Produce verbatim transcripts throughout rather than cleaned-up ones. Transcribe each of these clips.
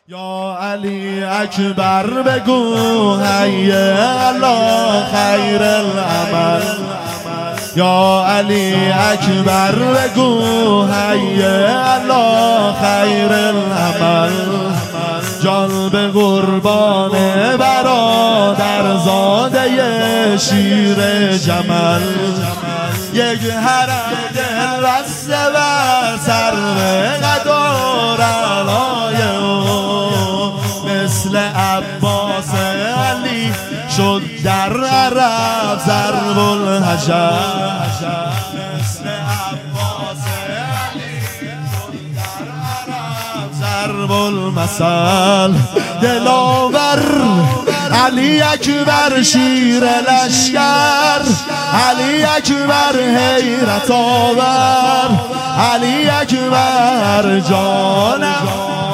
یا علی اکبر بگو حی الله خیر العمل. یا علی اکبر بگو حی الله خیر العمل. جان به قربان برادر زاده شیر جمل. یک حرم دل بسته بر سرو قدار علای او، مثل عباس علی شد در عرب ضرب الحجر. مثل عباس علی شد در عرب ضرب المثل. دلاور علی اکبر شیر لشکر، علی اکبر حیرت آور، علی اکبر جانم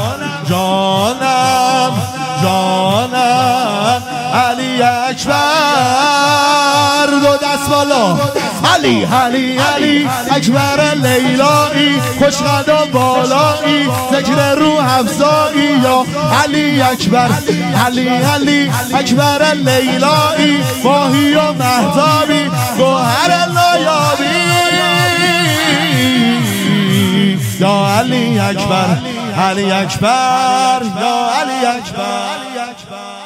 جانم جانم. علی اکبر دو دست بالا. علی علی علی اکبر لیلایی، خوشقد و بالایی، ذکر روح افزایی. یا علی اکبر علی علی اکبر لیلایی، ماهی و مهتابی گوهر نایابی. یا علی اکبر علی اکبر یا علی اکبر.